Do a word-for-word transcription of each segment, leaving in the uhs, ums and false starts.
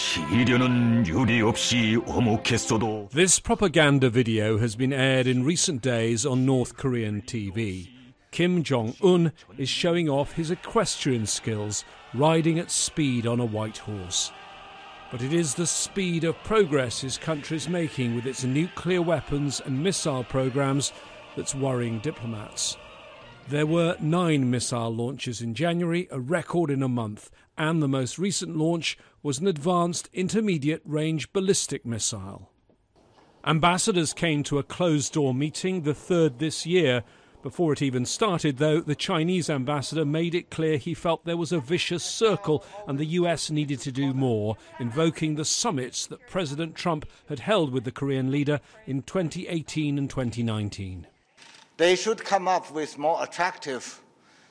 시련은 유리 없이 오목했어도. This propaganda video has been aired in recent days on North Korean T V. Kim Jong-un is showing off his equestrian skills, riding at speed on a white horse. But it is the speed of progress his country is making with its nuclear weapons and missile programs that's worrying diplomats. There were nine missile launches in January, a record in a month, and the most recent launch was an advanced intermediate-range ballistic missile. Ambassadors came to a closed-door meeting, the third this year. Before it even started, though, the Chinese ambassador made it clear he felt there was a vicious circle and the U S needed to do more, invoking the summits that President Trump had held with the Korean leader in twenty eighteen and twenty nineteen. They should come up with more attractive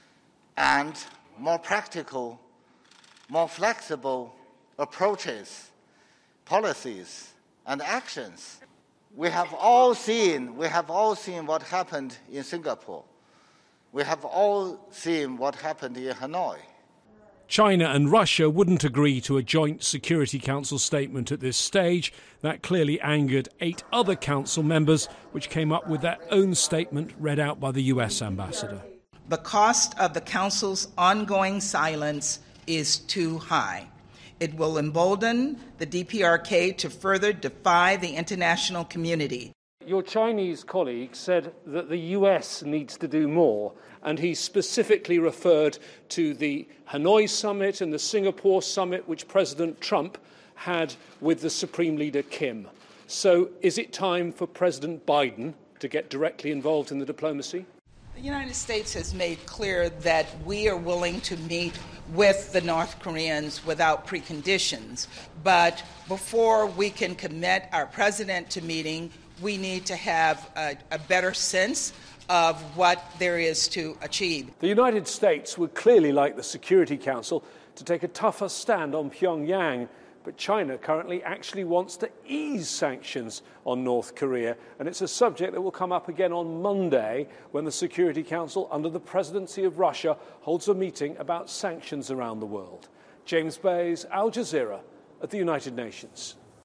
and more practical, more flexible approaches, policies, and actions. We have all seen, we have all seen what happened in Singapore. We have all seen what happened in Hanoi. China and Russia wouldn't agree to a joint Security Council statement at this stage. That clearly angered eight other council members, which came up with their own statement read out by the U S ambassador. The cost of the Council's ongoing silence is too high. It will embolden the D P R K to further defy the international community. Your Chinese colleague said that the U S needs to do more, and he specifically referred to the Hanoi summit and the Singapore summit, which President Trump had with the Supreme Leader Kim. So is it time for President Biden to get directly involved in the diplomacy? The United States has made clear that we are willing to meet with the North Koreans without preconditions. But before we can commit our president to meeting, we need to have a, a better sense of what there is to achieve. The United States would clearly like the Security Council to take a tougher stand on Pyongyang, but China currently actually wants to ease sanctions on North Korea, and it's a subject that will come up again on Monday when the Security Council, under the presidency of Russia, holds a meeting about sanctions around the world. James Bays, Al Jazeera, at the United Nations.